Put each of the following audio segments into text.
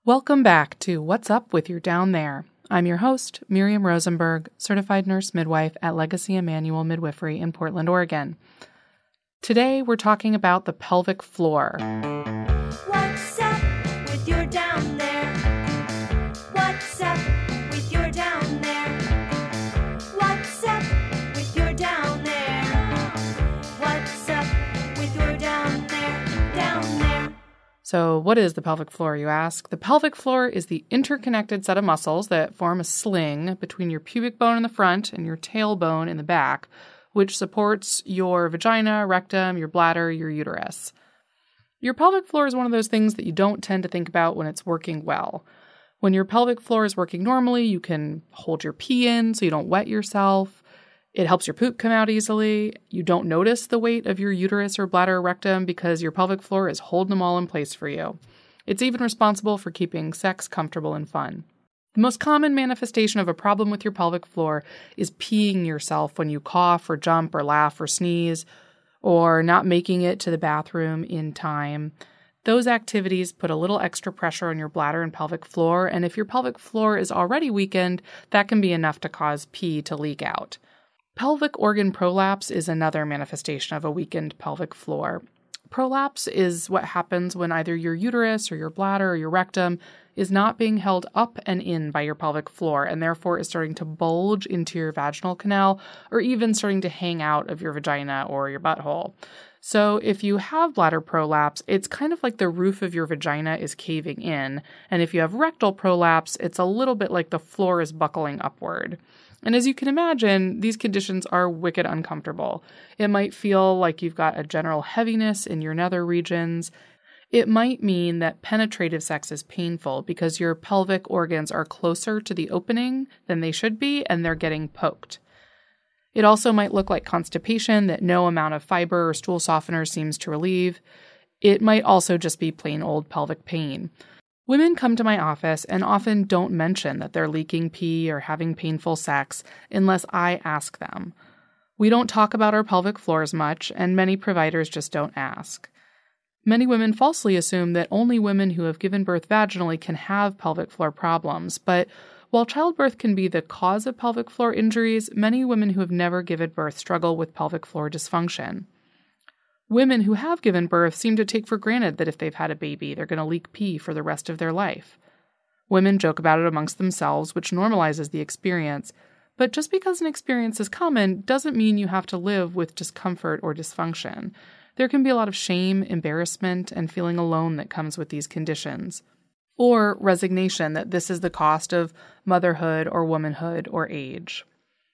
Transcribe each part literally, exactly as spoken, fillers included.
Welcome back to What's Up with Your Down There. I'm your host, Miriam Rosenberg, certified nurse midwife at Legacy Emmanuel Midwifery in Portland, Oregon. Today, we're talking about the pelvic floor. What's up with your down there? What's up with your down there? What's up with your down there? What's up with your down there? Down there. So, what is the pelvic floor, you ask? The pelvic floor is the interconnected set of muscles that form a sling between your pubic bone in the front and your tailbone in the back, which supports your vagina, rectum, your bladder, your uterus. Your pelvic floor is one of those things that you don't tend to think about when it's working well. When your pelvic floor is working normally, you can hold your pee in so you don't wet yourself. It helps your poop come out easily. You don't notice the weight of your uterus or bladder or rectum because your pelvic floor is holding them all in place for you. It's even responsible for keeping sex comfortable and fun. The most common manifestation of a problem with your pelvic floor is peeing yourself when you cough or jump or laugh or sneeze, or not making it to the bathroom in time. Those activities put a little extra pressure on your bladder and pelvic floor, and if your pelvic floor is already weakened, that can be enough to cause pee to leak out. Pelvic organ prolapse is another manifestation of a weakened pelvic floor. Prolapse is what happens when either your uterus or your bladder or your rectum is not being held up and in by your pelvic floor and therefore is starting to bulge into your vaginal canal or even starting to hang out of your vagina or your butthole. So if you have bladder prolapse, it's kind of like the roof of your vagina is caving in. And if you have rectal prolapse, it's a little bit like the floor is buckling upward. And as you can imagine, these conditions are wicked uncomfortable. It might feel like you've got a general heaviness in your nether regions. It might mean that penetrative sex is painful because your pelvic organs are closer to the opening than they should be and they're getting poked. It also might look like constipation that no amount of fiber or stool softener seems to relieve. It might also just be plain old pelvic pain. Women come to my office and often don't mention that they're leaking pee or having painful sex unless I ask them. We don't talk about our pelvic floors much, and many providers just don't ask. Many women falsely assume that only women who have given birth vaginally can have pelvic floor problems, but while childbirth can be the cause of pelvic floor injuries, many women who have never given birth struggle with pelvic floor dysfunction. Women who have given birth seem to take for granted that if they've had a baby, they're going to leak pee for the rest of their life. Women joke about it amongst themselves, which normalizes the experience, but just because an experience is common doesn't mean you have to live with discomfort or dysfunction. There can be a lot of shame, embarrassment, and feeling alone that comes with these conditions. Or resignation that this is the cost of motherhood or womanhood or age.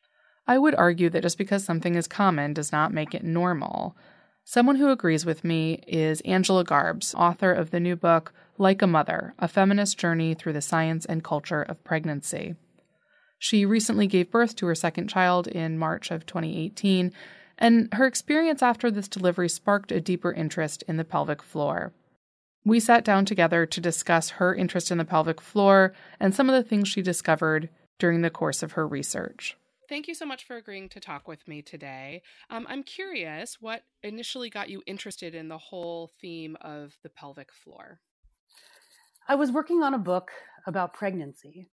I would argue that just because something is common does not make it normal. Someone who agrees with me is Angela Garbs, author of the new book, Like a Mother, A Feminist Journey Through the Science and Culture of Pregnancy. She recently gave birth to her second child in March of twenty eighteen, and her experience after this delivery sparked a deeper interest in the pelvic floor. We sat down together to discuss her interest in the pelvic floor and some of the things she discovered during the course of her research. Thank you so much for agreeing to talk with me today. Um, I'm curious, what initially got you interested in the whole theme of the pelvic floor? I was working on a book about pregnancy,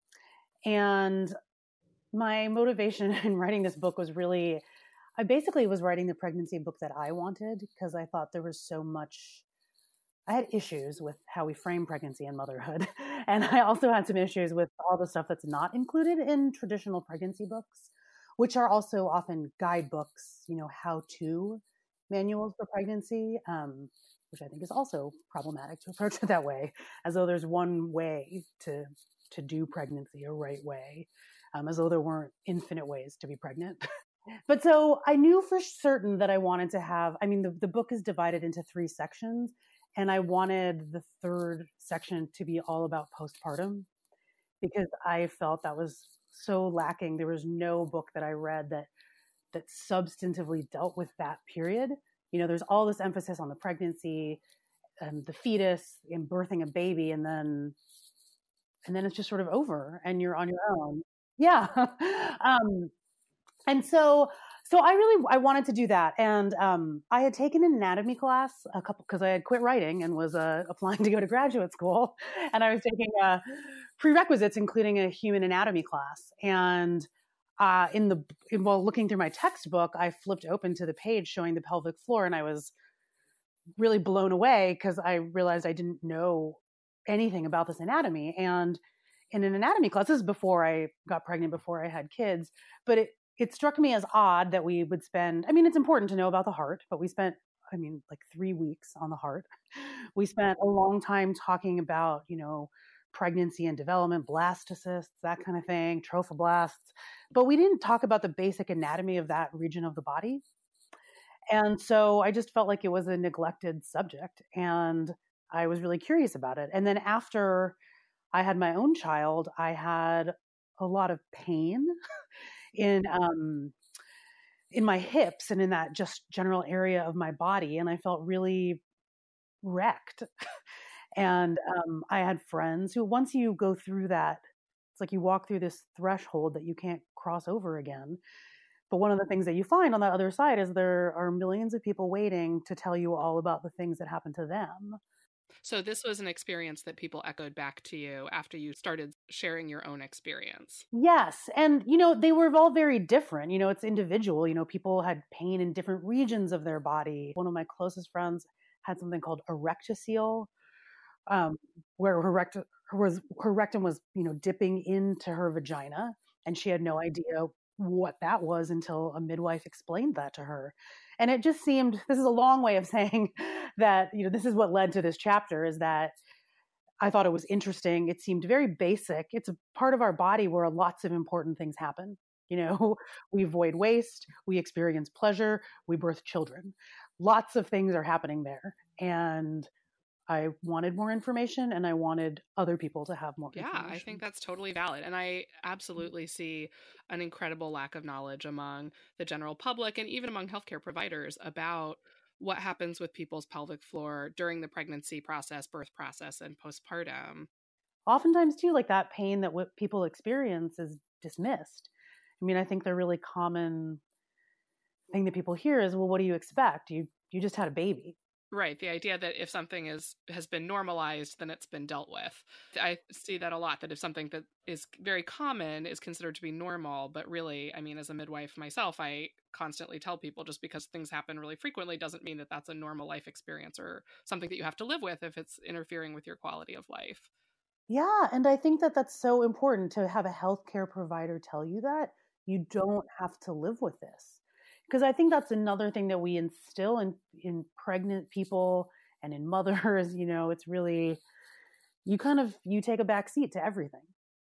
and my motivation in writing this book was really, I basically was writing the pregnancy book that I wanted because I thought there was so much, I had issues with how we frame pregnancy and motherhood. And I also had some issues with all the stuff that's not included in traditional pregnancy books, which are also often guidebooks, you know, how-to manuals for pregnancy, um, which I think is also problematic to approach it that way, as though there's one way to to do pregnancy, a right way, um, as though there weren't infinite ways to be pregnant. But so I knew for certain that I wanted to have, I mean, the, the book is divided into three sections, and I wanted the third section to be all about postpartum because I felt that was so lacking. There was no book that I read that that substantively dealt with that period. You know, there's all this emphasis on the pregnancy and the fetus and birthing a baby, and then and then it's just sort of over and you're on your own. Yeah. um, and so So I really, I wanted to do that. And um, I had taken an anatomy class a couple, because I had quit writing and was uh, applying to go to graduate school. And I was taking uh, prerequisites, including a human anatomy class. And uh, in the, in, while looking through my textbook, I flipped open to the page showing the pelvic floor, and I was really blown away because I realized I didn't know anything about this anatomy. And in an anatomy class, this is before I got pregnant, before I had kids, but it, it struck me as odd that we would spend, I mean, it's important to know about the heart, but we spent, I mean, like three weeks on the heart. We spent a long time talking about, you know, pregnancy and development, blastocysts, that kind of thing, trophoblasts, but we didn't talk about the basic anatomy of that region of the body. And so I just felt like it was a neglected subject, and I was really curious about it. And then after I had my own child, I had a lot of pain in um, in my hips and in that just general area of my body, and I felt really wrecked. And um, I had friends who, once you go through that, it's like you walk through this threshold that you can't cross over again. But one of the things that you find on that other side is there are millions of people waiting to tell you all about the things that happened to them. So this was an experience that people echoed back to you after you started sharing your own experience. Yes. And, you know, they were all very different. You know, it's individual. You know, people had pain in different regions of their body. One of my closest friends had something called erectocele, um, where her, rect- her, was, her rectum was, you know, dipping into her vagina. And she had no idea what that was until a midwife explained that to her. And it just seemed, this is a long way of saying that, you know, this is what led to this chapter, is that I thought it was interesting. It seemed very basic. It's a part of our body where lots of important things happen. You know, we avoid waste, we experience pleasure, we birth children. Lots of things are happening there. And I wanted more information, and I wanted other people to have more yeah, information. I think that's totally valid. And I absolutely see an incredible lack of knowledge among the general public and even among healthcare providers about what happens with people's pelvic floor during the pregnancy process, birth process, and postpartum. Oftentimes, too, like that pain that what people experience is dismissed. I mean, I think the really common thing that people hear is, well, what do you expect? You you just had a baby. Right. The idea that if something is has been normalized, then it's been dealt with. I see that a lot, that if something that is very common is considered to be normal, but really, I mean, as a midwife myself, I constantly tell people just because things happen really frequently doesn't mean that that's a normal life experience or something that you have to live with if it's interfering with your quality of life. Yeah. And I think that that's so important to have a healthcare provider tell you that you don't have to live with this. Because I think that's another thing that we instill in, in pregnant people and in mothers. You know, it's really, you kind of, you take a back seat to everything.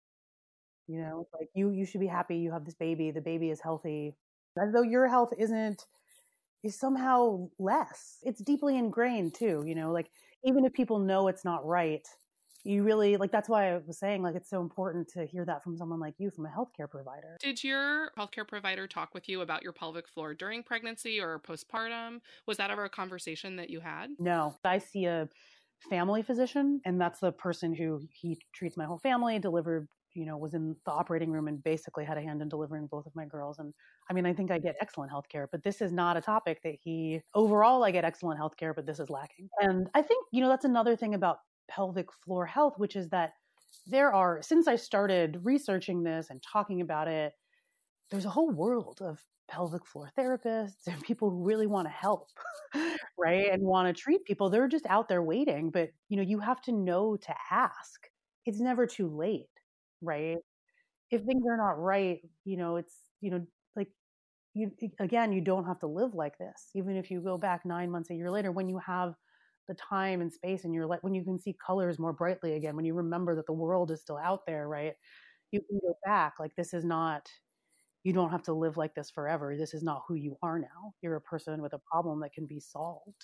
You know, like you, you should be happy you have this baby. The baby is healthy. As though your health isn't, is somehow less. It's deeply ingrained too, you know, like even if people know it's not right, you really, like, that's why I was saying, like, it's so important to hear that from someone like you, from a healthcare provider. Did your healthcare provider talk with you about your pelvic floor during pregnancy or postpartum? Was that ever a conversation that you had? No, I see a family physician, and that's the person who he treats my whole family, delivered, you know, was in the operating room and basically had a hand in delivering both of my girls. And I mean, I think I get excellent healthcare, but this is not a topic that he, overall, I get excellent healthcare, but this is lacking. And I think, you know, that's another thing about pelvic floor health, which is that there are, since I started researching this and talking about it, there's a whole world of pelvic floor therapists and people who really want to help, right? And want to treat people. They're just out there waiting, but you know, you have to know to ask. It's never too late, right? If things are not right, you know, it's, you know, like you, again, you don't have to live like this. Even if you go back nine months, a year later, when you have the time and space and you're like, when you can see colors more brightly again, when you remember that the world is still out there, right? You can go back. Like, this is not, you don't have to live like this forever. This is not who you are now. You're a person with a problem that can be solved.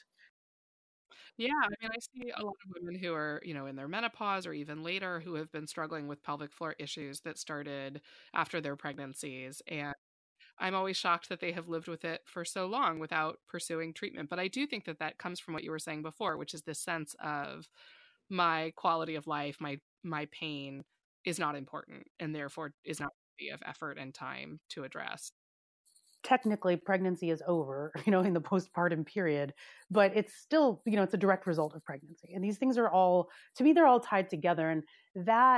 Yeah, I mean, I see a lot of women who are, you know, in their menopause or even later who have been struggling with pelvic floor issues that started after their pregnancies. And I'm always shocked that they have lived with it for so long without pursuing treatment. But I do think that that comes from what you were saying before, which is this sense of my quality of life, my my pain is not important and therefore is not worthy of effort and time to address. technically pregnancy is over, you know, in the postpartum period, but it's still, you know, it's a direct result of pregnancy. And these things are all, to me, they're all tied together. And that,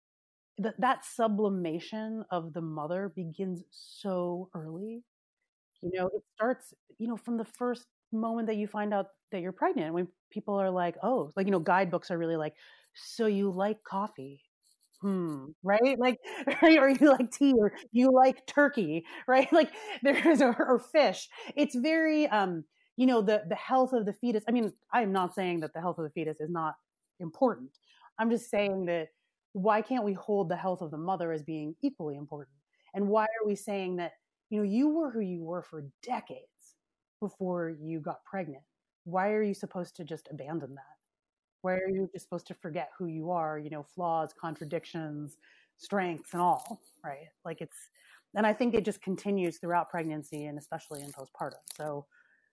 that, that sublimation of the mother begins so early. You know, it starts, you know, from the first moment that you find out that you're pregnant, when people are like, oh, like, you know, guidebooks are really like, so you like coffee. Hmm. Right? Like, right? Or you like tea, or you like turkey, right? Like there's, or, or fish. It's very, um, you know, the, the health of the fetus. I mean, I'm not saying that the health of the fetus is not important. I'm just saying that why can't we hold the health of the mother as being equally important? And why are we saying that, you know, you were who you were for decades before you got pregnant? Why are you supposed to just abandon that? Why are you just supposed to forget who you are, you know, flaws, contradictions, strengths, and all, right? Like it's, and I think it just continues throughout pregnancy and especially in postpartum. So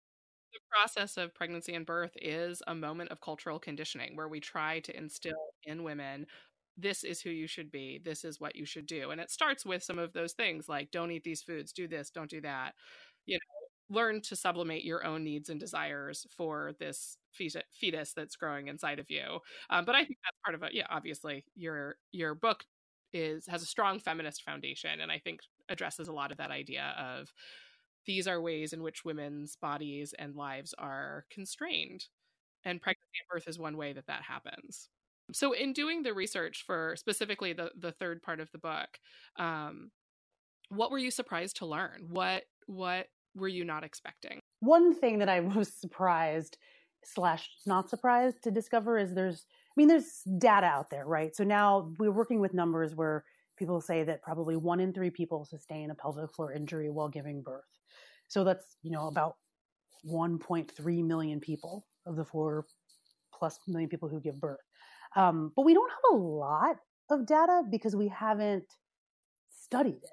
the process of pregnancy and birth is a moment of cultural conditioning where we try to instill in women, this is who you should be, this is what you should do. And it starts with some of those things like, don't eat these foods, do this, don't do that. You know, learn to sublimate your own needs and desires for this fetus that's growing inside of you. Um, but I think that's part of it. Yeah, obviously, your your book is has a strong feminist foundation, and I think addresses a lot of that idea of these are ways in which women's bodies and lives are constrained, and pregnancy and birth is one way that that happens. So, in doing the research for specifically the the third part of the book, um, what were you surprised to learn? What what were you not expecting? One thing that I was surprised slash not surprised to discover is there's, I mean, there's data out there, right? So now we're working with numbers where people say that probably one in three people sustain a pelvic floor injury while giving birth. So that's, you know, about one point three million people of the four plus million people who give birth. Um, but we don't have a lot of data because we haven't studied it.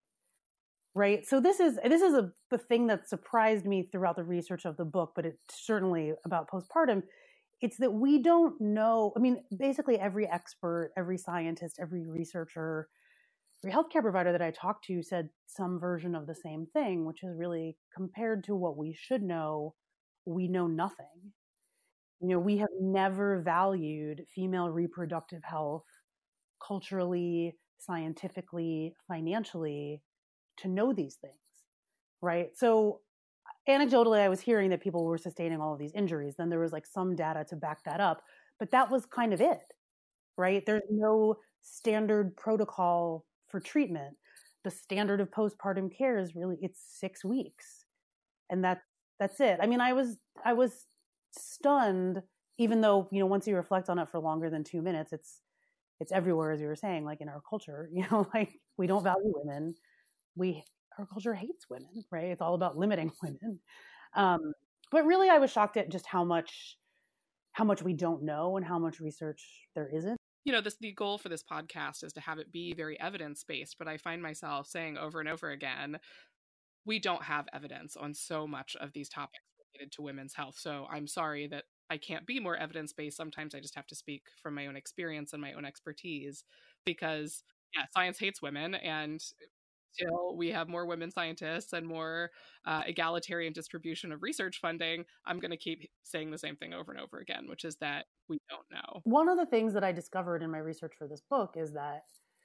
Right. So this is this is a the thing that surprised me throughout the research of the book, but it's certainly about postpartum. It's that we don't know. I mean, basically every expert, every scientist, every researcher, every healthcare provider that I talked to said some version of the same thing, which is really compared to what we should know, we know nothing. You know, we have never valued female reproductive health culturally, scientifically, financially, to know these things, right? So anecdotally, I was hearing that people were sustaining all of these injuries. Then there was like some data to back that up, but that was kind of it, right? There's no standard protocol for treatment. The standard of postpartum care is really, it's six weeks. And that's, that's it. I mean, I was, I was stunned, even though, you know, once you reflect on it for longer than two minutes, it's, it's everywhere, as you were saying, like in our culture, you know, like we don't value women. We, our culture hates women, right? It's all about limiting women. Um, but really, I was shocked at just how much, how much we don't know and how much research there isn't. You know, this, the goal for this podcast is to have it be very evidence-based, but I find myself saying over and over again, we don't have evidence on so much of these topics related to women's health. So I'm sorry that I can't be more evidence-based. Sometimes I just have to speak from my own experience and my own expertise because, yeah, science hates women, and till we have more women scientists and more uh, egalitarian distribution of research funding, I'm going to keep saying the same thing over and over again, which is that we don't know. One of the things that I discovered in my research for this book is that,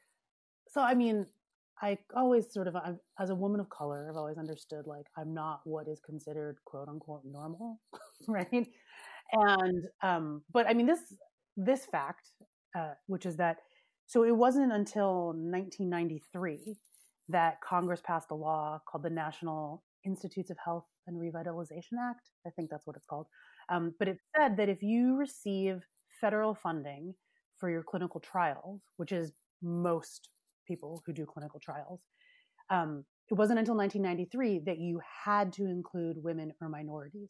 so I mean, I always sort of, I'm, as a woman of color, I've always understood like I'm not what is considered quote unquote normal, right? And, um, but I mean, this, this fact, uh, which is that, so it wasn't until nineteen ninety-three that Congress passed a law called the National Institutes of Health and Revitalization Act. I think that's what it's called. Um, but it said that if you receive federal funding for your clinical trials, which is most people who do clinical trials, um, it wasn't until nineteen ninety-three that you had to include women or minorities.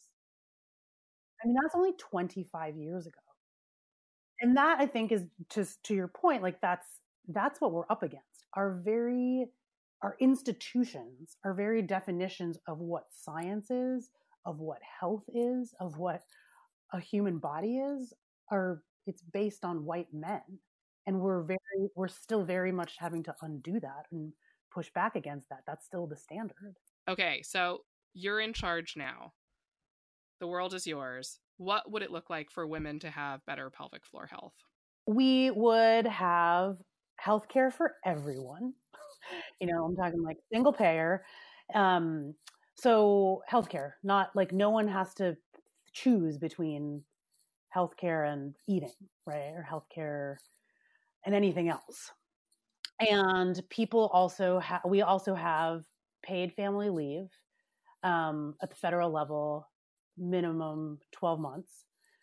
I mean, that's only twenty-five years ago. And that, I think, is just to your point, like that's that's what we're up against. Our very Our institutions, our very definitions of what science is, of what health is, of what a human body is, are it's based on white men. And we're very, we're still very much having to undo that and push back against that. That's still the standard. Okay, so you're in charge now. The world is yours. What would it look like for women to have better pelvic floor health? We would have healthcare for everyone. You know, I'm talking like single payer. Um, so healthcare, not like no one has to choose between healthcare and eating, right? Or healthcare and anything else. And people also have, we also have paid family leave um, at the federal level, minimum twelve months.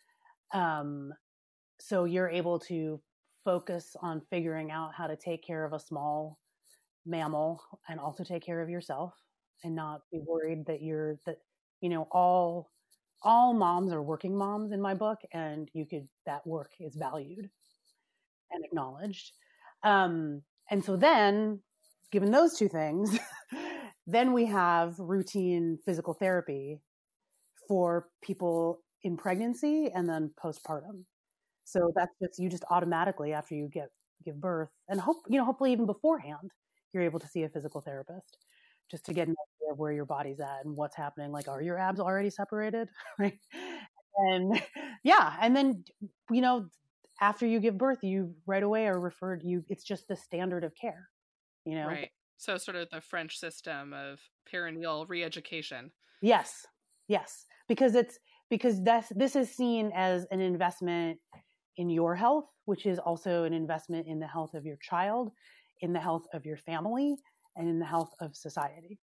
Um, so you're able to focus on figuring out how to take care of a small mammal and also take care of yourself and not be worried that you're that, you know, all, all moms are working moms in my book, and you could, that work is valued and acknowledged. Um, and so then, given those two things, then we have routine physical therapy for people in pregnancy and then postpartum. So that's just, you just automatically, after you get give birth, and hope, you know, hopefully even beforehand, you're able to see a physical therapist just to get an idea of where your body's at and what's happening. Like, are your abs already separated? Right. And yeah. And then, you know, after you give birth, you right away are referred, you, it's just the standard of care, you know? Right. So sort of the French system of perineal re-education. Yes. Yes. Because it's, because that's, this is seen as an investment in your health, which is also an investment in the health of your child, in the health of your family, and in the health of society.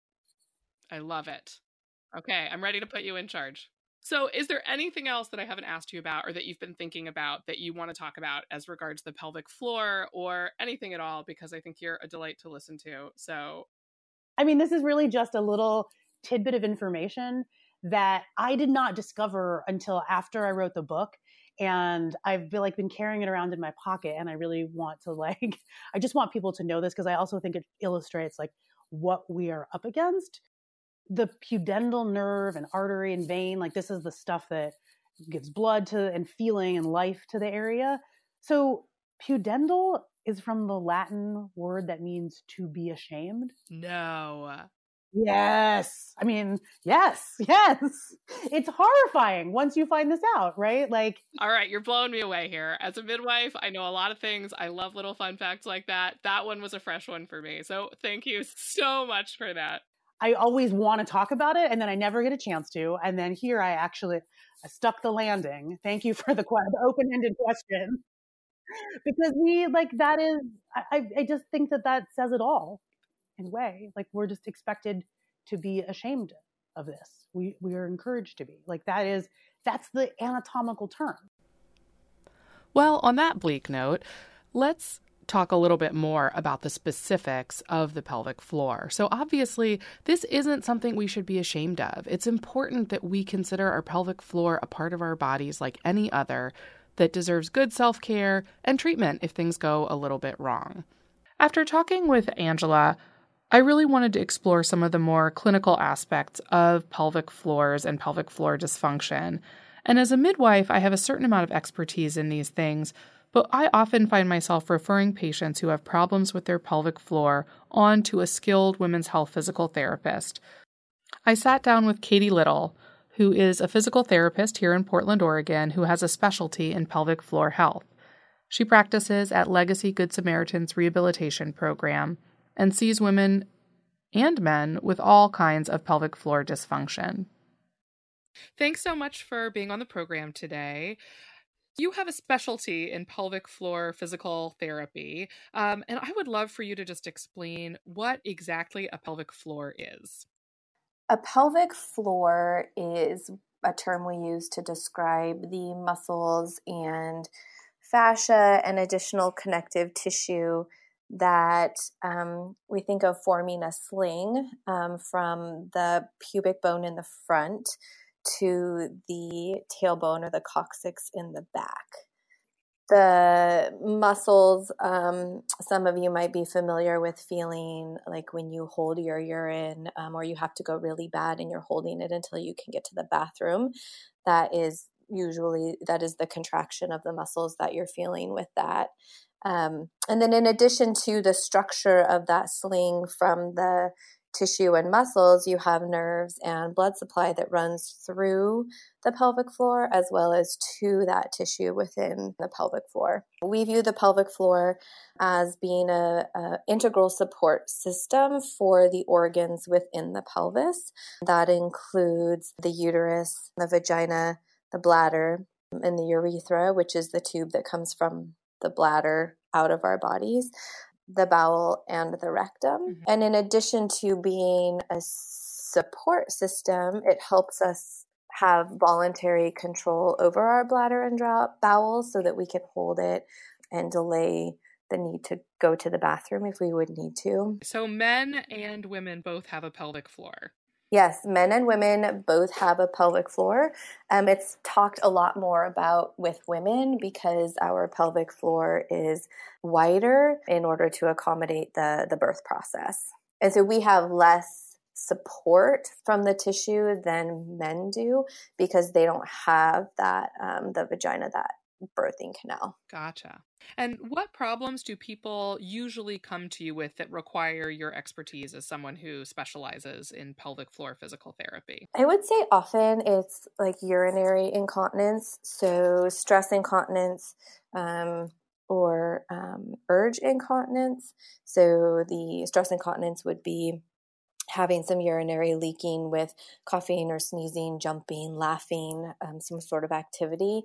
I love it. Okay, I'm ready to put you in charge. So is there anything else that I haven't asked you about or that you've been thinking about that you want to talk about as regards the pelvic floor or anything at all? Because I think you're a delight to listen to. So, I mean, this is really just a little tidbit of information that I did not discover until after I wrote the book. And I've been, like been carrying it around in my pocket, and I really want to like, I just want people to know this because I also think it illustrates like what we are up against. The pudendal nerve and artery and vein, like this is the stuff that gives blood to and feeling and life to the area. So pudendal is from the Latin word that means to be ashamed. no. Yes. I mean, yes, yes. It's horrifying once you find this out, right? Like, All right, you're blowing me away here. As a midwife, I know a lot of things. I love little fun facts like that. That one was a fresh one for me. So thank you so much for that. I always want to talk about it, and then I never get a chance to. And then here I actually I stuck the landing. Thank you for the, the open-ended question. Because we, like, that is, I, I just think that that says it all in a way. Like, we're just expected to be ashamed of this. We, we are encouraged to be. Like, that is, that's the anatomical term. Well, on that bleak note, let's talk a little bit more about the specifics of the pelvic floor. So obviously, this isn't something we should be ashamed of. It's important that we consider our pelvic floor a part of our bodies like any other that deserves good self-care and treatment if things go a little bit wrong. After talking with Angela, I really wanted to explore some of the more clinical aspects of pelvic floors and pelvic floor dysfunction. And as a midwife, I have a certain amount of expertise in these things, but I often find myself referring patients who have problems with their pelvic floor on to a skilled women's health physical therapist. I sat down with Katie Little, who is a physical therapist here in Portland, Oregon, who has a specialty in pelvic floor health. She practices at Legacy Good Samaritan's Rehabilitation Program and sees women and men with all kinds of pelvic floor dysfunction. Thanks so much for being on the program today. You have a specialty in pelvic floor physical therapy, um, and I would love for you to just explain what exactly a pelvic floor is. A pelvic floor is a term we use to describe the muscles and fascia and additional connective tissue that um, we think of forming a sling um, from the pubic bone in the front to the tailbone or the coccyx in the back. The muscles, um, some of you might be familiar with feeling like when you hold your urine um, or you have to go really bad and you're holding it until you can get to the bathroom. That is usually, that is the contraction of the muscles that you're feeling with that. Um, and then in addition to the structure of that sling from the tissue and muscles, you have nerves and blood supply that runs through the pelvic floor as well as to that tissue within the pelvic floor. We view the pelvic floor as being a, a integral support system for the organs within the pelvis. That includes the uterus, the vagina, the bladder, and the urethra, which is the tube that comes from the bladder out of our bodies, the bowel, and the rectum. Mm-hmm. And in addition to being a support system, it helps us have voluntary control over our bladder and bowel so that we can hold it and delay the need to go to the bathroom if we would need to. So men and women both have a pelvic floor. Yes, men and women both have a pelvic floor. Um, it's talked a lot more about with women because our pelvic floor is wider in order to accommodate the, the birth process. And so we have less support from the tissue than men do because they don't have that, um, the vagina, that birthing canal. Gotcha. And what problems do people usually come to you with that require your expertise as someone who specializes in pelvic floor physical therapy? I would say often it's like urinary incontinence, so stress incontinence, um, or um, urge incontinence. So the stress incontinence would be having some urinary leaking with coughing or sneezing, jumping, laughing, um, some sort of activity.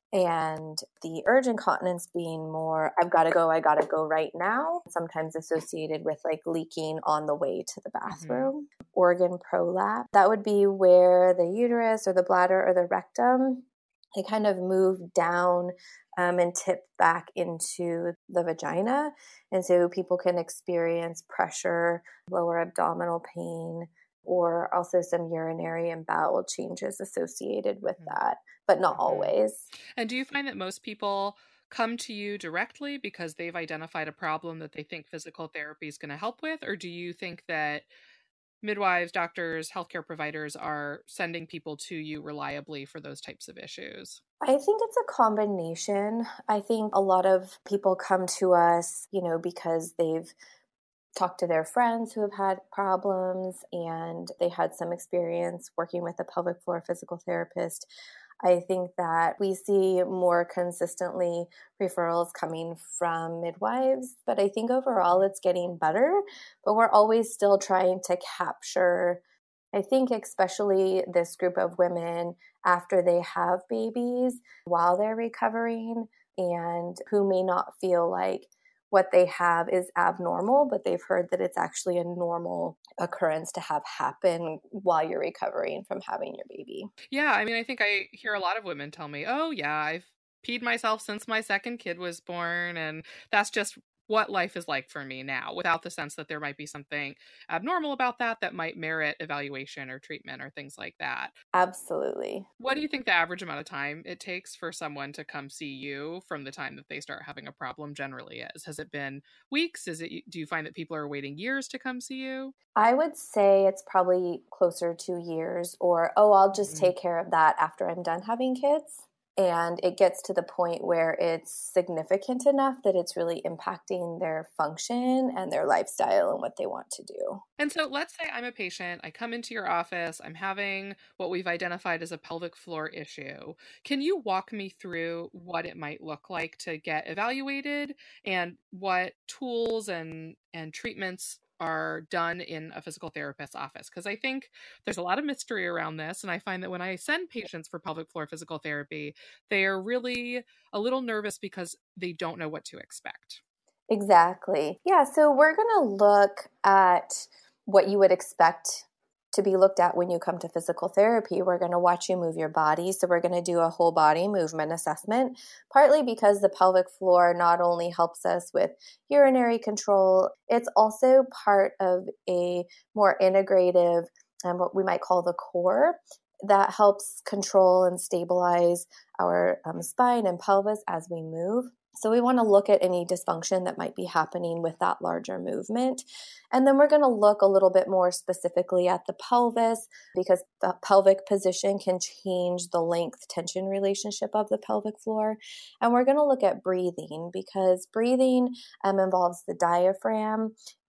And the urge incontinence being more, I've got to go, I got to go right now, sometimes associated with like leaking on the way to the bathroom. Mm-hmm. Organ prolapse, that would be where the uterus or the bladder or the rectum, they kind of move down um, and tip back into the vagina. And so people can experience pressure, lower abdominal pain, or also some urinary and bowel changes associated with that, but not always. And do you find that most people come to you directly because they've identified a problem that they think physical therapy is going to help with? Or do you think that midwives, doctors, healthcare providers are sending people to you reliably for those types of issues? I think it's a combination. I think a lot of people come to us, you know, because they've talk to their friends who have had problems and they had some experience working with a pelvic floor physical therapist. I think that we see more consistently referrals coming from midwives, but I think overall it's getting better, but we're always still trying to capture, I think especially this group of women after they have babies while they're recovering and who may not feel like what they have is abnormal, but they've heard that it's actually a normal occurrence to have happen while you're recovering from having your baby. Yeah, I mean, I think I hear a lot of women tell me, oh yeah, I've peed myself since my second kid was born, and that's just what life is like for me now, without the sense that there might be something abnormal about that that might merit evaluation or treatment or things like that. Absolutely. What do you think the average amount of time it takes for someone to come see you from the time that they start having a problem generally is? Has it been weeks? Is it, do you find that people are waiting years to come see you? I would say it's probably closer to years, or, oh, I'll just mm-hmm. take care of that after I'm done having kids. And it gets to the point where it's significant enough that it's really impacting their function and their lifestyle and what they want to do. And so let's say I'm a patient, I come into your office, I'm having what we've identified as a pelvic floor issue. Can you walk me through what it might look like to get evaluated and what tools and, and treatments are done in a physical therapist's office? Because I think there's a lot of mystery around this. And I find that when I send patients for pelvic floor physical therapy, they are really a little nervous because they don't know what to expect. Exactly. Yeah. So we're going to look at what you would expect to be looked at when you come to physical therapy. We're going to watch you move your body. So we're going to do a whole body movement assessment, partly because the pelvic floor not only helps us with urinary control, it's also part of a more integrative, um, what we might call the core, that helps control and stabilize our um, spine and pelvis as we move. So we want to look at any dysfunction that might be happening with that larger movement. And then we're going to look a little bit more specifically at the pelvis, because the pelvic position can change the length tension relationship of the pelvic floor. And we're going to look at breathing, because breathing um, involves the diaphragm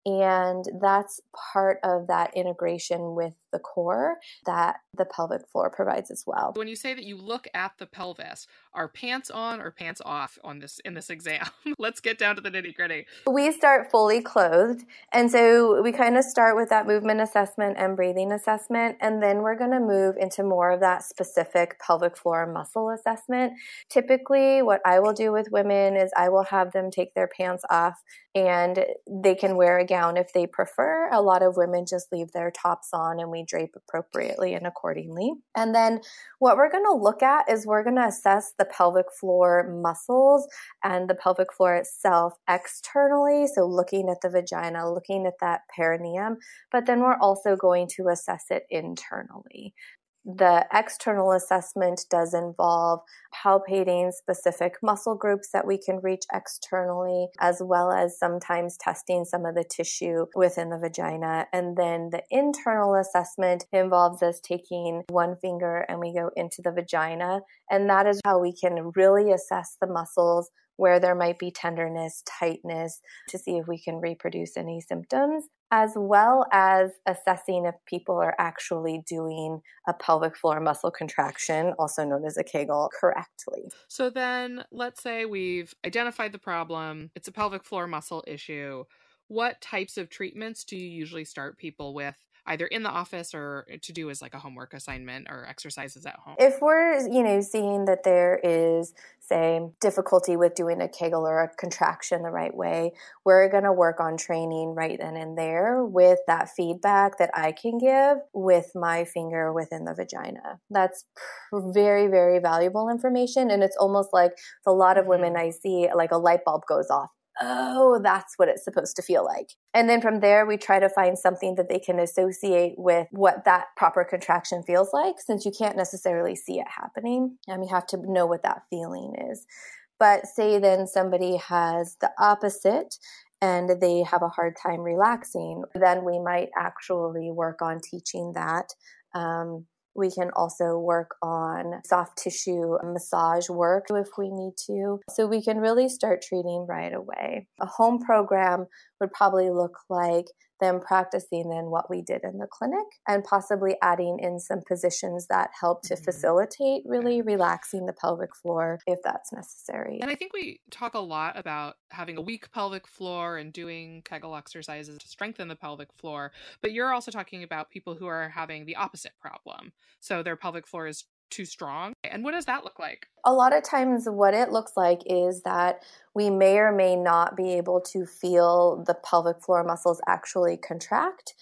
And that's part of that integration with the core that the pelvic floor provides as well. When you say that you look at the pelvis, are pants on or pants off on this in this exam? Let's get down to the nitty gritty. We start fully clothed. And so we kind of start with that movement assessment and breathing assessment. And then we're going to move into more of that specific pelvic floor muscle assessment. Typically, what I will do with women is I will have them take their pants off and they can wear a gown if they prefer. A lot of women just leave their tops on and we drape appropriately and accordingly. And then what we're going to look at is we're going to assess the pelvic floor muscles and the pelvic floor itself externally. So looking at the vagina, looking at that perineum, but then we're also going to assess it internally. The external assessment does involve palpating specific muscle groups that we can reach externally, as well as sometimes testing some of the tissue within the vagina. And then the internal assessment involves us taking one finger and we go into the vagina. And that is how we can really assess the muscles, where there might be tenderness, tightness, to see if we can reproduce any symptoms, as well as assessing if people are actually doing a pelvic floor muscle contraction, also known as a Kegel, correctly. So then let's say we've identified the problem. It's a pelvic floor muscle issue. What types of treatments do you usually start people with, either in the office or to do as like a homework assignment or exercises at home? If we're, you know, seeing that there is, say, difficulty with doing a Kegel or a contraction the right way, we're going to work on training right then and there with that feedback that I can give with my finger within the vagina. That's very, very valuable information. And it's almost like a lot of women I see, like a light bulb goes off. Oh, that's what it's supposed to feel like. And then from there, we try to find something that they can associate with what that proper contraction feels like, since you can't necessarily see it happening. And you have to know what that feeling is. But say then somebody has the opposite and they have a hard time relaxing, then we might actually work on teaching that. Um, We can also work on soft tissue massage work if we need to. So we can really start treating right away. A home program would probably look like them practicing then what we did in the clinic and possibly adding in some positions that help to facilitate really relaxing the pelvic floor if that's necessary. And I think we talk a lot about having a weak pelvic floor and doing Kegel exercises to strengthen the pelvic floor, but you're also talking about people who are having the opposite problem. So their pelvic floor is too strong. And what does that look like? A lot of times what it looks like is that we may or may not be able to feel the pelvic floor muscles actually contract.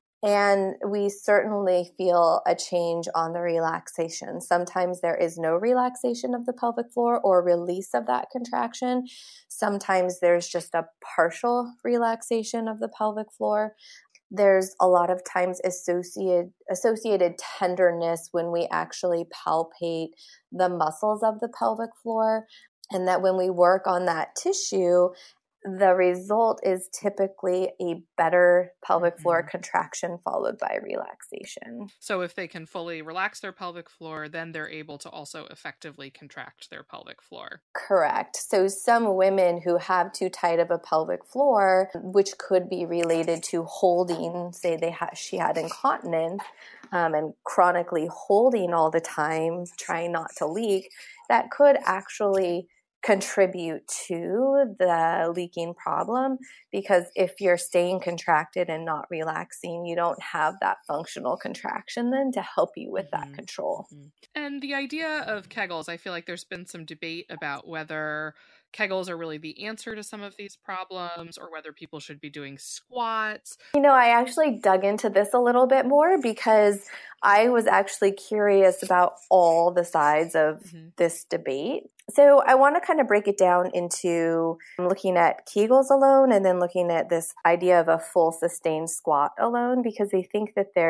And we certainly feel a change on the relaxation. Sometimes there is no relaxation of the pelvic floor or release of that contraction. Sometimes there's just a partial relaxation of the pelvic floor. There's a lot of times associated associated tenderness when we actually palpate the muscles of the pelvic floor, and that when we work on that tissue, the result is typically a better pelvic Mm-hmm. floor contraction followed by relaxation. So if they can fully relax their pelvic floor, then they're able to also effectively contract their pelvic floor. Correct. So some women who have too tight of a pelvic floor, which could be related to holding, say they ha- she had incontinence um, and chronically holding all the time, trying not to leak, that could actually contribute to the leaking problem, because if you're staying contracted and not relaxing, you don't have that functional contraction then to help you with that Mhm. control. And the idea of Kegels, I feel like there's been some debate about whether Kegels are really the answer to some of these problems or whether people should be doing squats. You know, I actually dug into this a little bit more because I was actually curious about all the sides of Mhm. this debate. So I want to kind of break it down into looking at Kegels alone and then looking at this idea of a full sustained squat alone, because I think that they're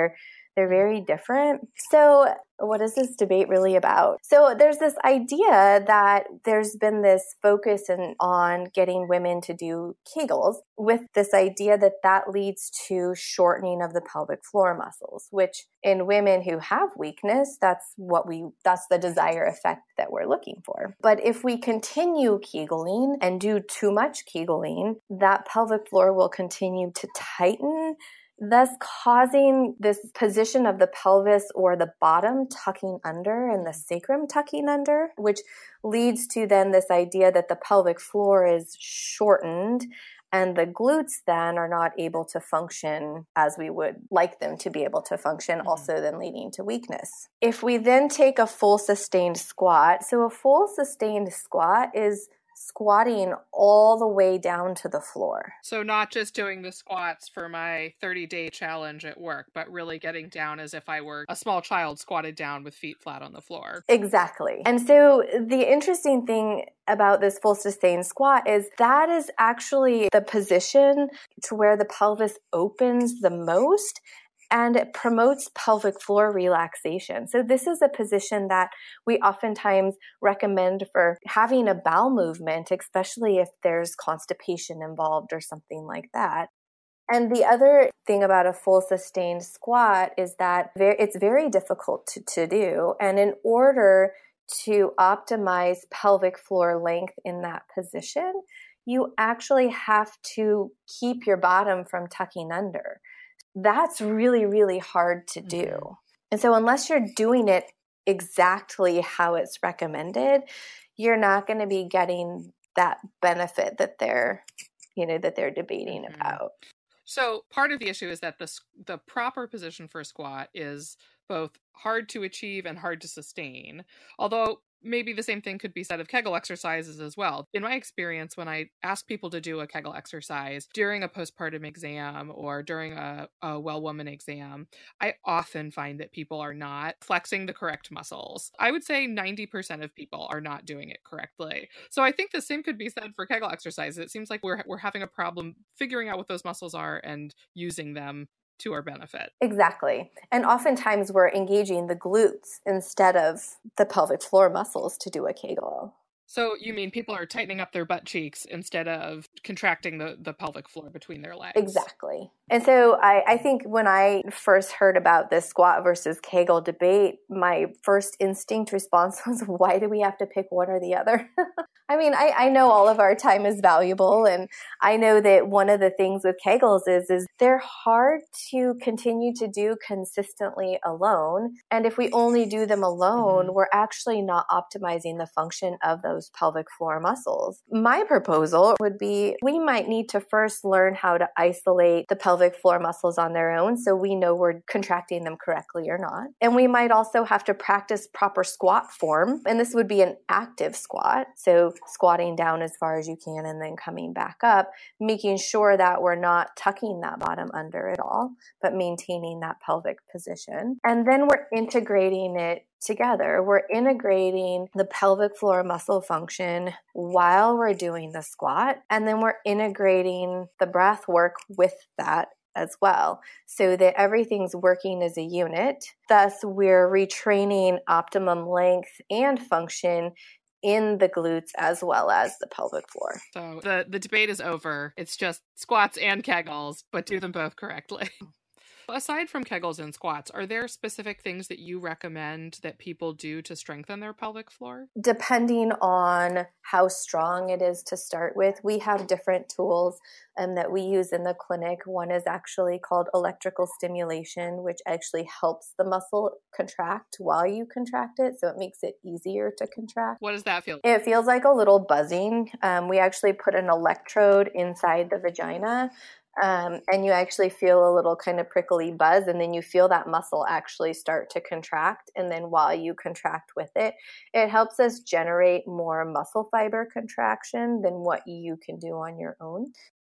They're very different. So what is this debate really about? So there's this idea that there's been this focus in, on getting women to do Kegels, with this idea that that leads to shortening of the pelvic floor muscles, which in women who have weakness, that's what we, that's the desired effect that we're looking for. But if we continue Kegeling and do too much Kegeling, that pelvic floor will continue to tighten, thus causing this position of the pelvis or the bottom tucking under and the sacrum tucking under, which leads to then this idea that the pelvic floor is shortened and the glutes then are not able to function as we would like them to be able to function, mm-hmm. also then leading to weakness. If we then take a full sustained squat, so a full sustained squat is squatting all the way down to the floor. So not just doing the squats for my thirty-day challenge at work, but really getting down as if I were a small child squatted down with feet flat on the floor. Exactly. And so the interesting thing about this full sustained squat is that is actually the position to where the pelvis opens the most, and it promotes pelvic floor relaxation. So this is a position that we oftentimes recommend for having a bowel movement, especially if there's constipation involved or something like that. And the other thing about a full sustained squat is that it's very difficult to, to do. And in order to optimize pelvic floor length in that position, you actually have to keep your bottom from tucking under. That's really, really hard to do. Mm-hmm. And so unless you're doing it exactly how it's recommended, you're not going to be getting that benefit that they're, you know, that they're debating mm-hmm. about. So part of the issue is that the the proper position for a squat is both hard to achieve and hard to sustain. Although maybe the same thing could be said of Kegel exercises as well. In my experience, when I ask people to do a Kegel exercise during a postpartum exam or during a, a well woman exam, I often find that people are not flexing the correct muscles. I would say ninety percent of people are not doing it correctly. So I think the same could be said for Kegel exercises. It seems like we're we're having a problem figuring out what those muscles are and using them to our benefit. Exactly. And oftentimes we're engaging the glutes instead of the pelvic floor muscles to do a Kegel. So you mean people are tightening up their butt cheeks instead of contracting the, the pelvic floor between their legs? Exactly. And so I, I think when I first heard about this squat versus Kegel debate, my first instinct response was, why do we have to pick one or the other? I mean, I, I know all of our time is valuable, and I know that one of the things with Kegels is, is they're hard to continue to do consistently alone. And if we only do them alone, mm-hmm. we're actually not optimizing the function of those pelvic floor muscles. My proposal would be we might need to first learn how to isolate the pelvic floor muscles on their own so we know we're contracting them correctly or not. And we might also have to practice proper squat form. And this would be an active squat. So squatting down as far as you can and then coming back up, making sure that we're not tucking that bottom under at all, but maintaining that pelvic position. And then we're integrating it together. We're integrating the pelvic floor muscle function while we're doing the squat. And then we're integrating the breath work with that as well, so that everything's working as a unit. Thus, we're retraining optimum length and function in the glutes as well as the pelvic floor. So the, the debate is over. It's just squats and Kegels, but do them both correctly. Aside from Kegels and squats, are there specific things that you recommend that people do to strengthen their pelvic floor? Depending on how strong it is to start with, we have different tools um, that we use in the clinic. One is actually called electrical stimulation, which actually helps the muscle contract while you contract it, so it makes it easier to contract. What does that feel like? It feels like a little buzzing. Um, we actually put an electrode inside the vagina. Um, and you actually feel a little kind of prickly buzz, and then you feel that muscle actually start to contract. And then while you contract with it, it helps us generate more muscle fiber contraction than what you can do on your own.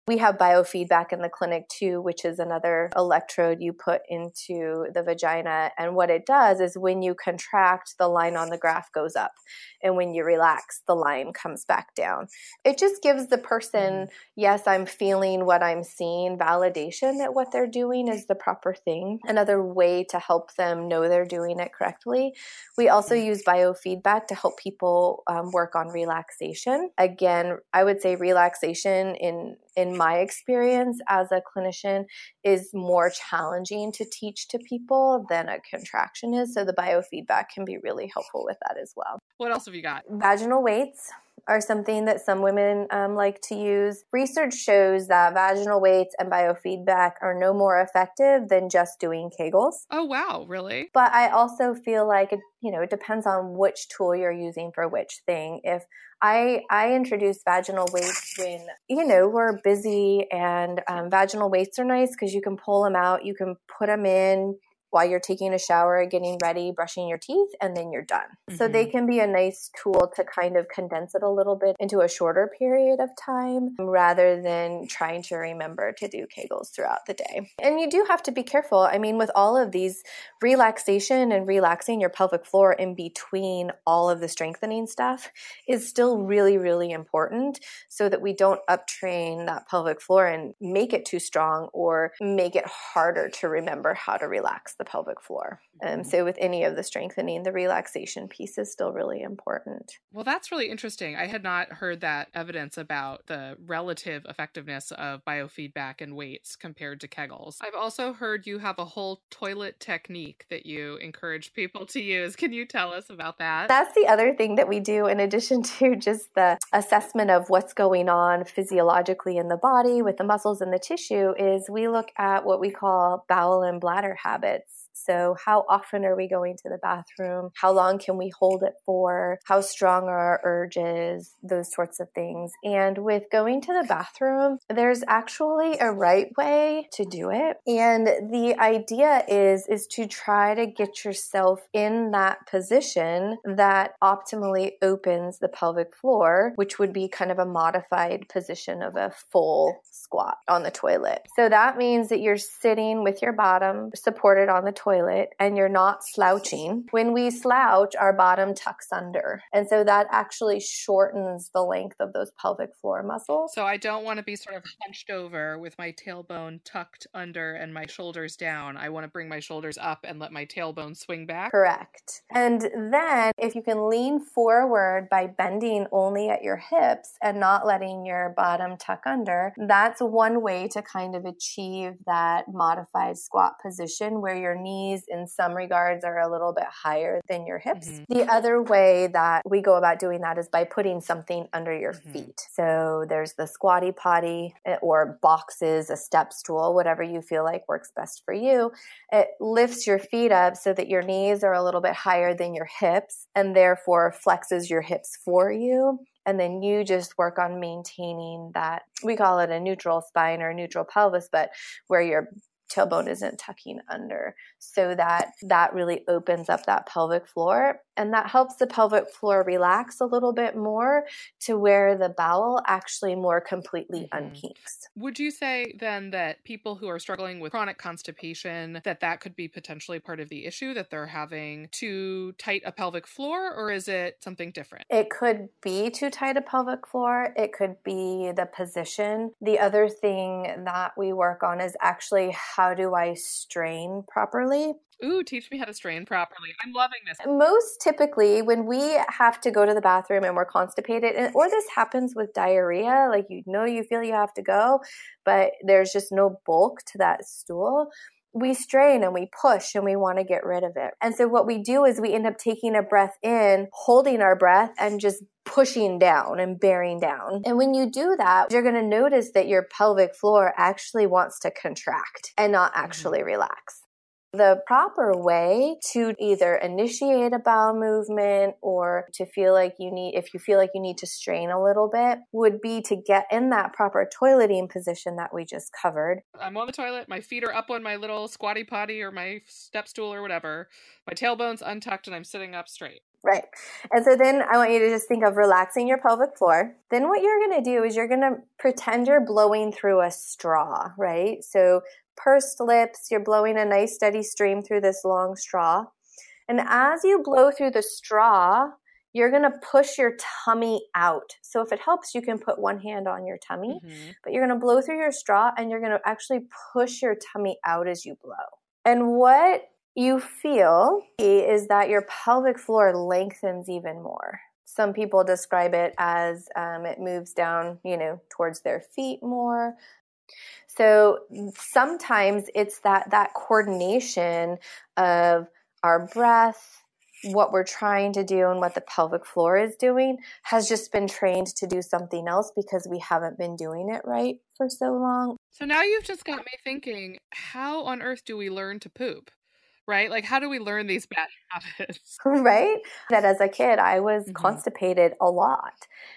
We have biofeedback in the clinic too, which is another electrode you put into the vagina. And what it does is when you contract, the line on the graph goes up. And when you relax, the line comes back down. It just gives the person, yes, I'm feeling what I'm seeing, validation that what they're doing is the proper thing. Another way to help them know they're doing it correctly. We also use biofeedback to help people um, work on relaxation. Again, I would say relaxation in in my experience as a clinician is more challenging to teach to people than a contraction is. So the biofeedback can be really helpful with that as well. What else have you got? Vaginal weights are something that some women um, like to use. Research shows that vaginal weights and biofeedback are no more effective than just doing Kegels. Oh, wow. Really? But I also feel like, it, you know, it depends on which tool you're using for which thing. If I, I introduce vaginal weights when, you know, we're busy, and um, vaginal weights are nice because you can pull them out, you can put them in while you're taking a shower, getting ready, brushing your teeth, and then you're done. Mm-hmm. So they can be a nice tool to kind of condense it a little bit into a shorter period of time rather than trying to remember to do Kegels throughout the day. And you do have to be careful. I mean, with all of these, relaxation and relaxing your pelvic floor in between all of the strengthening stuff is still really, really important so that we don't uptrain that pelvic floor and make it too strong or make it harder to remember how to relax the pelvic floor. Um, so with any of the strengthening, the relaxation piece is still really important. Well, that's really interesting. I had not heard that evidence about the relative effectiveness of biofeedback and weights compared to Kegels. I've also heard you have a whole toilet technique that you encourage people to use. Can you tell us about that? That's the other thing that we do in addition to just the assessment of what's going on physiologically in the body with the muscles and the tissue is we look at what we call bowel and bladder habits. So how often are we going to the bathroom? How long can we hold it for? How strong are our urges? Those sorts of things. And with going to the bathroom, there's actually a right way to do it. And the idea is, is to try to get yourself in that position that optimally opens the pelvic floor, which would be kind of a modified position of a full squat on the toilet. So that means that you're sitting with your bottom supported on the toilet and you're not slouching. When we slouch, our bottom tucks under. And so that actually shortens the length of those pelvic floor muscles. So I don't want to be sort of hunched over with my tailbone tucked under and my shoulders down. I want to bring my shoulders up and let my tailbone swing back. Correct. And then if you can lean forward by bending only at your hips and not letting your bottom tuck under, that's one way to kind of achieve that modified squat position where your knees in some regards are a little bit higher than your hips. Mm-hmm. The other way that we go about doing that is by putting something under your mm-hmm. feet. So there's the squatty potty or boxes, a step stool, whatever you feel like works best for you. It lifts your feet up so that your knees are a little bit higher than your hips and therefore flexes your hips for you. And then you just work on maintaining that, we call it a neutral spine or neutral pelvis, but where your tailbone isn't tucking under, so that that really opens up that pelvic floor. And that helps the pelvic floor relax a little bit more to where the bowel actually more completely mm-hmm. unkinks. Would you say then that people who are struggling with chronic constipation, that that could be potentially part of the issue, that they're having too tight a pelvic floor, or is it something different? It could be too tight a pelvic floor. It could be the position. The other thing that we work on is actually how do I strain properly? Ooh, teach me how to strain properly. I'm loving this. Most typically, when we have to go to the bathroom and we're constipated, and, or this happens with diarrhea, like you know you feel you have to go, but there's just no bulk to that stool, we strain and we push and we want to get rid of it. And so what we do is we end up taking a breath in, holding our breath, and just pushing down and bearing down. And when you do that, you're going to notice that your pelvic floor actually wants to contract and not actually mm-hmm. relax. The proper way to either initiate a bowel movement or to feel like you need, if you feel like you need to strain a little bit, would be to get in that proper toileting position that we just covered. I'm on the toilet, my feet are up on my little squatty potty or my step stool or whatever. My tailbone's untucked and I'm sitting up straight. Right. And so then I want you to just think of relaxing your pelvic floor. Then what you're going to do is you're going to pretend you're blowing through a straw, right? So pursed lips, you're blowing a nice steady stream through this long straw. And as you blow through the straw, you're going to push your tummy out. So if it helps, you can put one hand on your tummy, mm-hmm. but you're going to blow through your straw and you're going to actually push your tummy out as you blow. And what you feel is that your pelvic floor lengthens even more. Some people describe it as um, it moves down, you know, towards their feet more. So sometimes it's that that coordination of our breath, what we're trying to do and what the pelvic floor is doing has just been trained to do something else because we haven't been doing it right for so long. So now you've just got me thinking, how on earth do we learn to poop? Right? Like, how do we learn these bad habits? Right? That as a kid, I was mm-hmm. constipated a lot.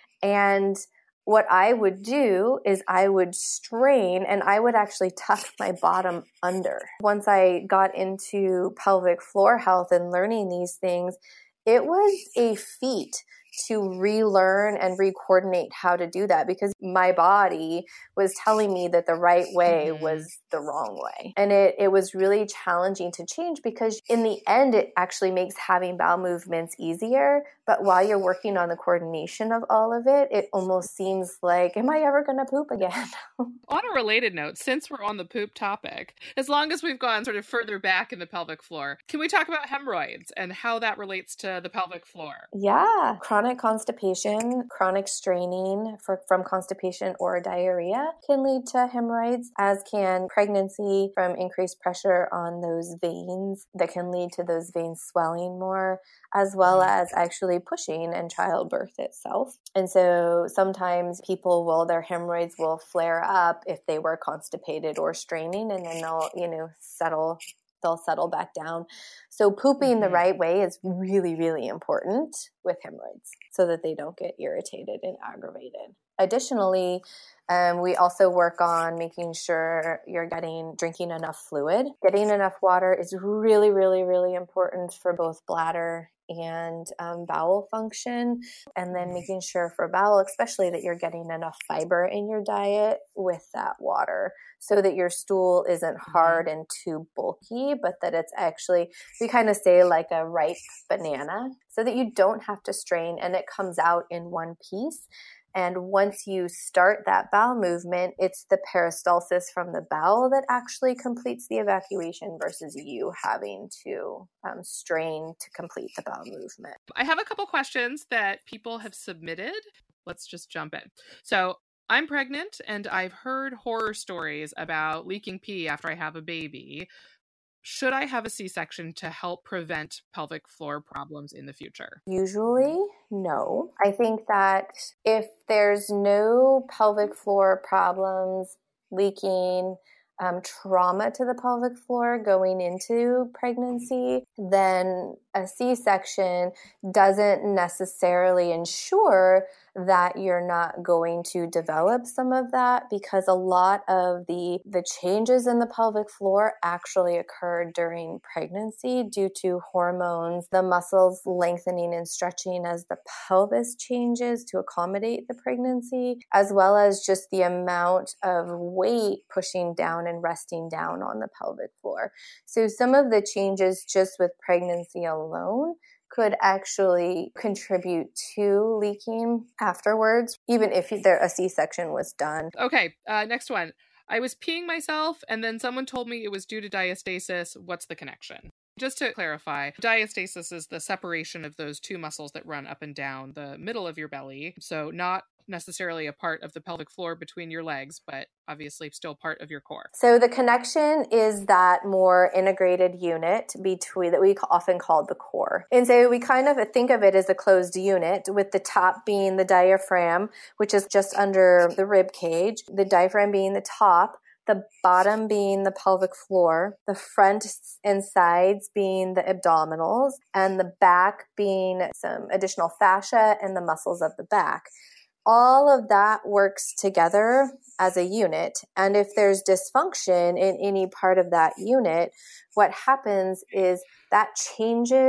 And what I would do is I would strain and I would actually tuck my bottom under. Once I got into pelvic floor health and learning these things, it was a feat to relearn and re-coordinate how to do that because my body was telling me that the right way mm-hmm. was the wrong way. And it, it was really challenging to change because in the end, it actually makes having bowel movements easier. But while you're working on the coordination of all of it, it almost seems like, am I ever going to poop again? On a related note, since we're on the poop topic, as long as we've gone sort of further back in the pelvic floor, can we talk about hemorrhoids and how that relates to the pelvic floor? Yeah. Chronic constipation, chronic straining for, from constipation or diarrhea can lead to hemorrhoids, as can pregnancy from increased pressure on those veins that can lead to those veins swelling more, as well as actually pushing and childbirth itself. And so sometimes people will, their hemorrhoids will flare up if they were constipated or straining, and then they'll, you know, settle they'll settle back down. So pooping mm-hmm. the right way is really, really important with hemorrhoids so that they don't get irritated and aggravated. Additionally, um, we also work on making sure you're getting, drinking enough fluid. Getting enough water is really, really, really important for both bladder and um, bowel function. And then making sure for bowel, especially, that you're getting enough fiber in your diet with that water so that your stool isn't hard and too bulky, but that it's actually, we kind of say like a ripe banana, so that you don't have to strain and it comes out in one piece. And once you start that bowel movement, it's the peristalsis from the bowel that actually completes the evacuation versus you having to um, strain to complete the bowel movement. I have a couple questions that people have submitted. Let's just jump in. So I'm pregnant and I've heard horror stories about leaking pee after I have a baby. Should I have a C-section to help prevent pelvic floor problems in the future? Usually, no. I think that if there's no pelvic floor problems, leaking, um, trauma to the pelvic floor going into pregnancy, then a C-section doesn't necessarily ensure that you're not going to develop some of that, because a lot of the, the changes in the pelvic floor actually occur during pregnancy due to hormones, the muscles lengthening and stretching as the pelvis changes to accommodate the pregnancy, as well as just the amount of weight pushing down and resting down on the pelvic floor. So some of the changes just with pregnancy alone could actually contribute to leaking afterwards, even if there a C-section was done. Okay, uh, next one. I was peeing myself, and then someone told me it was due to diastasis. What's the connection? Just to clarify, diastasis is the separation of those two muscles that run up and down the middle of your belly. So not necessarily a part of the pelvic floor between your legs, but obviously still part of your core. So the connection is that more integrated unit between that we often call the core. And so we kind of think of it as a closed unit, with the top being the diaphragm, which is just under the rib cage, the diaphragm being the top, the bottom being the pelvic floor, the front and sides being the abdominals, and the back being some additional fascia and the muscles of the back. All of that works together as a unit. And if there's dysfunction in any part of that unit, what happens is that changes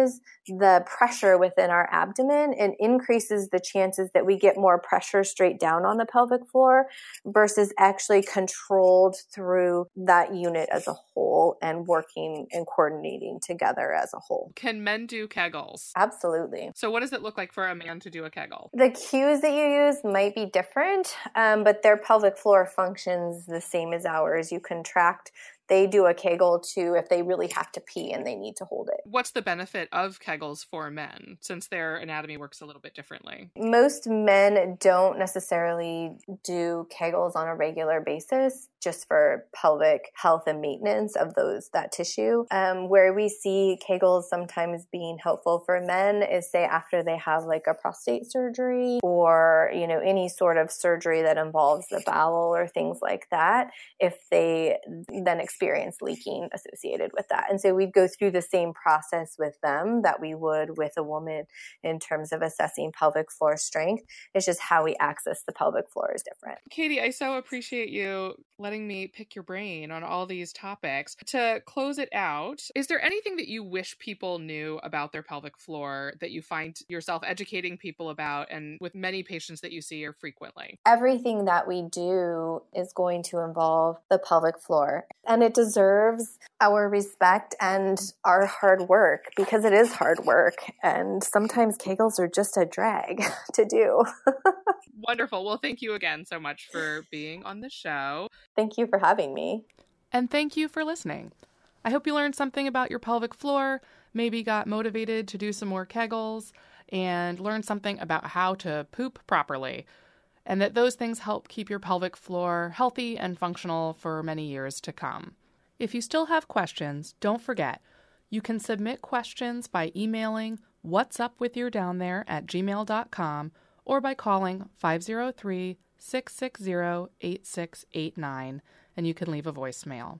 the pressure within our abdomen and increases the chances that we get more pressure straight down on the pelvic floor versus actually controlled through that unit as a whole and working and coordinating together as a whole. Can men do Kegels? Absolutely. So what does it look like for a man to do a Kegel? The cues that you use might be different, um, but their pelvic floor functions the same as ours. You contract. They do a Kegel too if they really have to pee and they need to hold it. What's the benefit of Kegels for men, since their anatomy works a little bit differently? Most men don't necessarily do Kegels on a regular basis, just for pelvic health and maintenance of those that tissue. Um, where we see Kegels sometimes being helpful for men is, say, after they have like a prostate surgery or, you know, any sort of surgery that involves the bowel or things like that, if they then experience leaking associated with that. And so we'd go through the same process with them that we would with a woman in terms of assessing pelvic floor strength. It's just how we access the pelvic floor is different. Katie, I so appreciate you letting me pick your brain on all these topics. To close it out, is there anything that you wish people knew about their pelvic floor that you find yourself educating people about and with many patients that you see or frequently? Everything that we do is going to involve the pelvic floor, and it deserves our respect and our hard work because it is hard work, and sometimes Kegels are just a drag to do. Wonderful. Well, thank you again so much for being on the show. Thank you for having me. And thank you for listening. I hope you learned something about your pelvic floor, maybe got motivated to do some more Kegels, and learned something about how to poop properly, and that those things help keep your pelvic floor healthy and functional for many years to come. If you still have questions, don't forget, you can submit questions by emailing whatsupwithyourdownThere at gmail dot com or by calling five oh three, six six zero, eight six eight nine, and you can leave a voicemail.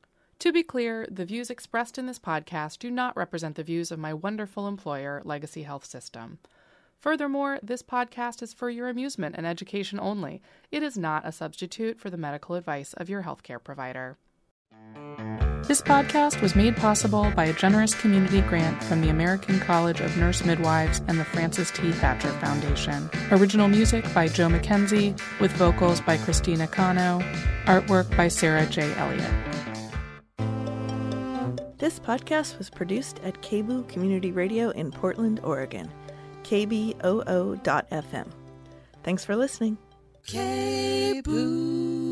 To be clear, the views expressed in this podcast do not represent the views of my wonderful employer, Legacy Health System. Furthermore, this podcast is for your amusement and education only. It is not a substitute for the medical advice of your healthcare provider. This podcast was made possible by a generous community grant from the American College of Nurse Midwives and the Francis T. Thatcher Foundation. Original music by Joe McKenzie, with vocals by Christina Cano. Artwork by Sarah J. Elliott. This podcast was produced at K B O O Community Radio in Portland, Oregon. K B O O dot F M. Thanks for listening. K B O O